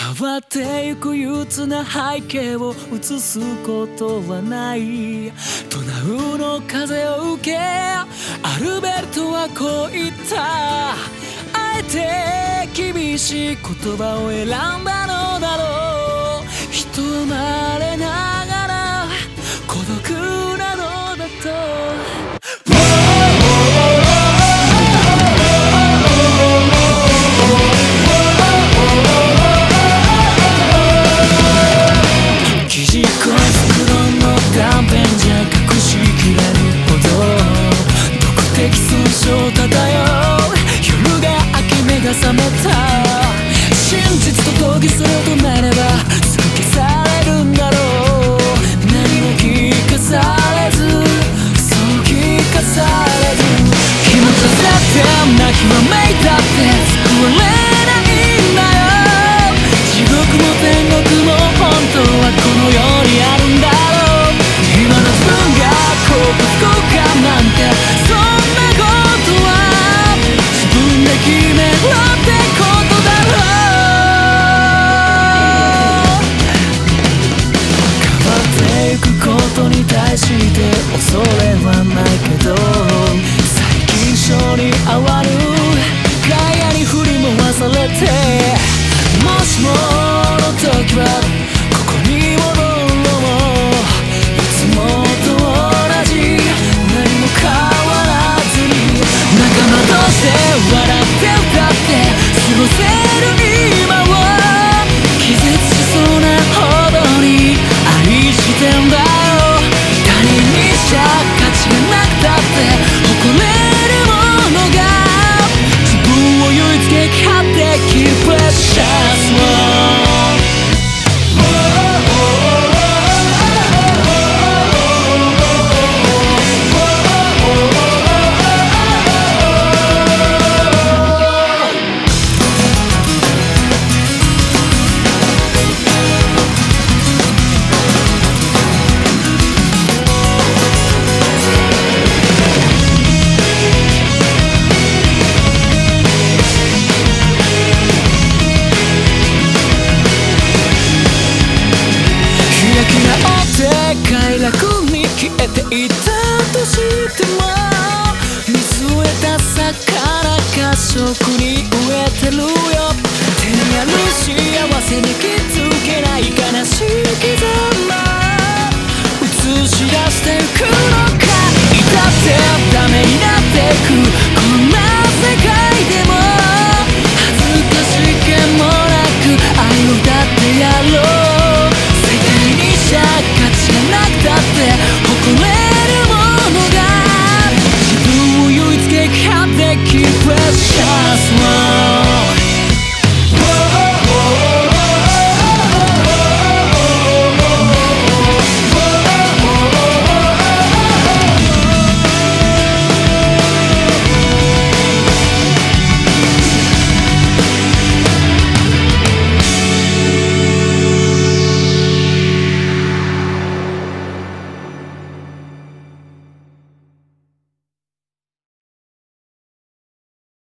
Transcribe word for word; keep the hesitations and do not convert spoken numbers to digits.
変わってゆく憂鬱な背景を映すことはない。ドナウの風を受けアルベルトはこう言った。あえて厳しい言葉を選んだのだろう。人生まれながら孤独なのだと。漂う夜が明け目が覚めた。真実と同義するとなればすぐ消されるんだろう。何も聞かされずそう聞かされず気持ちだって泣きわめいたって救われないんだよ。地獄も天国も本当はこの世にあるんだろう。今の自分が幸福かなんてそんなこと決めろってことだろう。変わってゆくことに対して恐れはないけど最近性に合わぬガヤに振り回されてもしもの時はここに戻ろう。いつもと同じ何も変わらずに仲間として笑って歌って過ごせる今を気絶しそうなほどに愛してんだよ。他人にしちゃ価値がなくたって誇れるものが自分を唯一撃破できるプレッシャース快楽に消えていった